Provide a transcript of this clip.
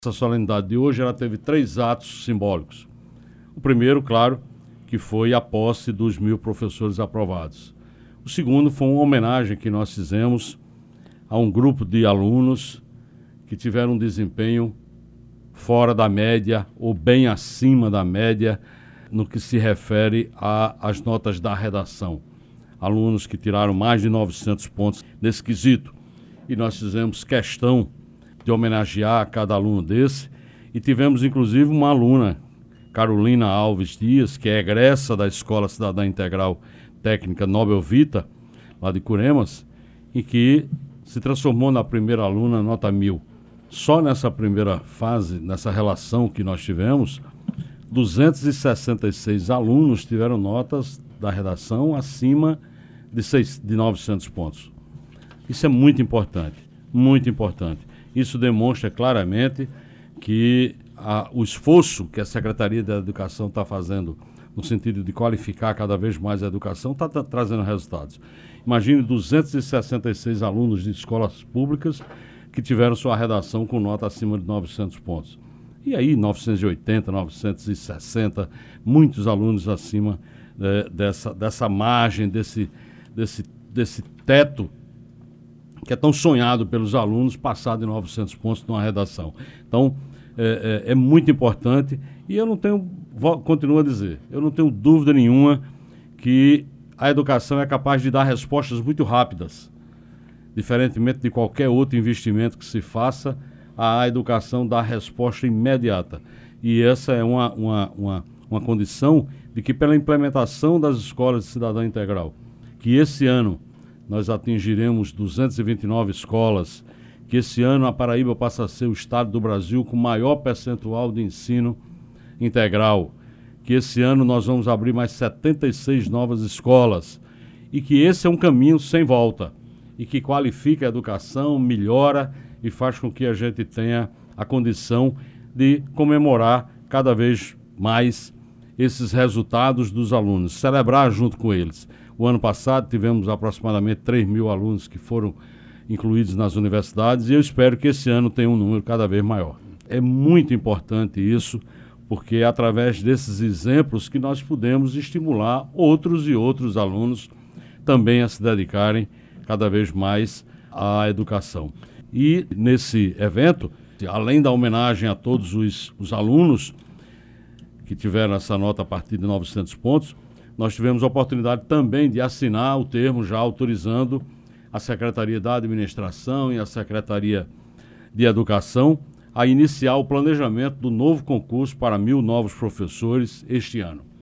Essa solenidade de hoje ela teve 3 atos simbólicos. O primeiro, claro, que foi a posse dos 1.000 professores aprovados. O segundo foi uma homenagem que nós fizemos a um grupo de alunos que tiveram um desempenho fora da média ou bem acima da média no que se refere às notas da redação. Alunos que tiraram mais de 900 pontos nesse quesito. E nós fizemos questão de homenagear cada aluno desse, e tivemos inclusive uma aluna, Carolina Alves Dias, que é egressa da Escola Cidadã Integral Técnica Nobel Vita, lá de Curemas, e que se transformou na primeira aluna nota 1000. Só nessa primeira fase, nessa relação que nós tivemos, 266 alunos tiveram notas da redação acima de 900 pontos. Isso é muito importante, muito importante. Isso demonstra claramente que o esforço que a Secretaria da Educação está fazendo no sentido de qualificar cada vez mais a educação está trazendo resultados. Imagine 266 alunos de escolas públicas que tiveram sua redação com nota acima de 900 pontos. E aí 980, 960, muitos alunos acima dessa margem, desse teto que é tão sonhado pelos alunos, passar de 900 pontos numa redação. Então, é muito importante, e eu não tenho, continuo a dizer, eu não tenho dúvida nenhuma que a educação é capaz de dar respostas muito rápidas. Diferentemente de qualquer outro investimento que se faça, a educação dá resposta imediata. E essa é uma condição de que, pela implementação das escolas de cidadã integral, que esse ano nós atingiremos 229 escolas, que esse ano a Paraíba passa a ser o estado do Brasil com maior percentual de ensino integral, que esse ano nós vamos abrir mais 76 novas escolas, e que esse é um caminho sem volta, e que qualifica a educação, melhora e faz com que a gente tenha a condição de comemorar cada vez mais esses resultados dos alunos, celebrar junto com eles. O ano passado tivemos aproximadamente 3.000 alunos que foram incluídos nas universidades, e eu espero que esse ano tenha um número cada vez maior. É muito importante isso, porque é através desses exemplos que nós podemos estimular outros e outros alunos também a se dedicarem cada vez mais à educação. E nesse evento, além da homenagem a todos os alunos que tiveram essa nota a partir de 900 pontos, nós tivemos a oportunidade também de assinar o termo já autorizando a Secretaria da Administração e a Secretaria de Educação a iniciar o planejamento do novo concurso para 1.000 novos professores este ano.